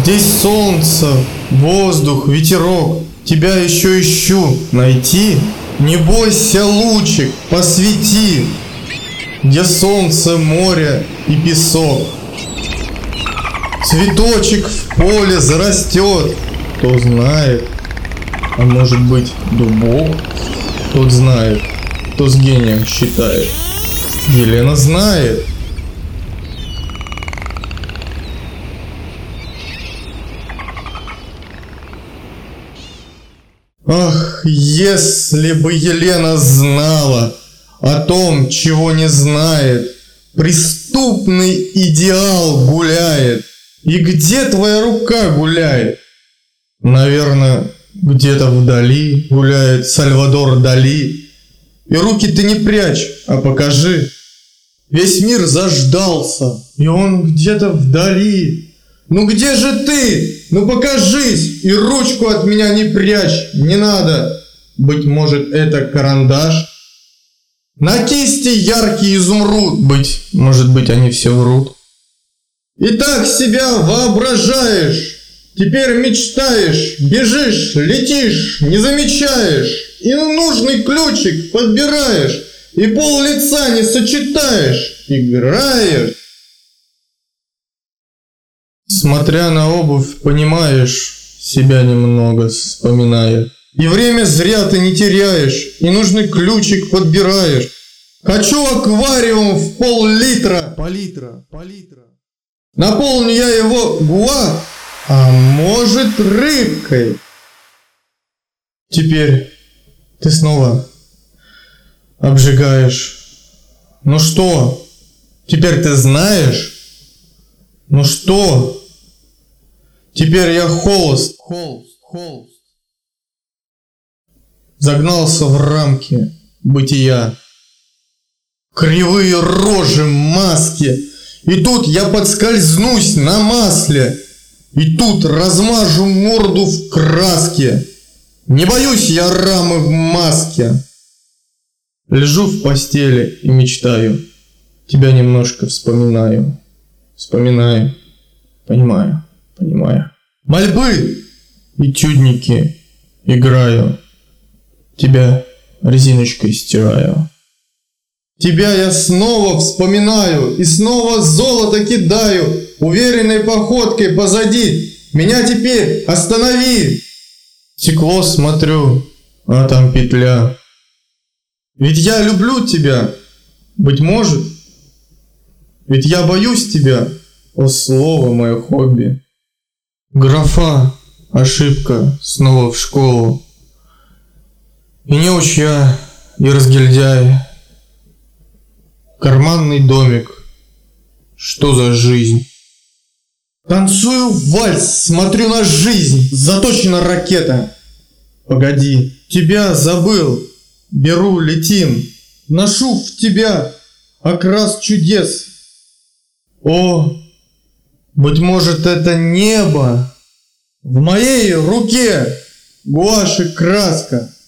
Здесь солнце, воздух, ветерок. Тебя еще ищу. Найти? Не бойся, лучик, посвети. Где солнце, море и песок. Цветочек в поле зарастет. Кто знает, а может быть дубок? Тот знает, кто с гением считает. Елена знает. Ах, если бы Елена знала о том, чего не знает, преступный идеал гуляет. И где твоя рука гуляет? Наверное, где-то вдали гуляет Сальвадор Дали. И руки ты не прячь, а покажи. Весь мир заждался, и он где-то вдали. Ну где же ты? Ну покажись, и ручку от меня не прячь, не надо. Быть может, это карандаш? На кисти яркий изумруд, может быть, они все врут. И так себя воображаешь, теперь мечтаешь, бежишь, летишь, не замечаешь, и нужный ключик подбираешь, и пол лица не сочетаешь, играешь. Смотря на обувь, понимаешь, себя немного вспоминая. И время зря ты не теряешь, и нужный ключик подбираешь. Хочу аквариум в пол-литра, палитра. Наполню я его гуа, а может рыбкой. Теперь ты снова обжигаешь. Ну что, теперь ты знаешь? Ну что? Теперь я холост. Загнался в рамки бытия. Кривые рожи, маски. И тут я подскользнусь на масле. И тут размажу морду в краске. Не боюсь я рамы в маске. Лежу в постели и мечтаю. Тебя немножко вспоминаю. Понимаю. Мольбы, этюдники, играю. Тебя резиночкой стираю. Тебя я снова вспоминаю и снова золото кидаю. Уверенной походкой позади. Меня теперь останови. Стекло смотрю, а там петля. Ведь я люблю тебя, быть может. Ведь я боюсь тебя, о слово мое хобби. Графа, ошибка, снова в школу. И неуч я, и разгильдяй. Карманный домик, что за жизнь? Танцую вальс, смотрю на жизнь, заточена ракета. Погоди, тебя забыл, беру, летим, ношу в тебя окрас чудес. О, быть может, это небо, в моей руке гуашь и краска.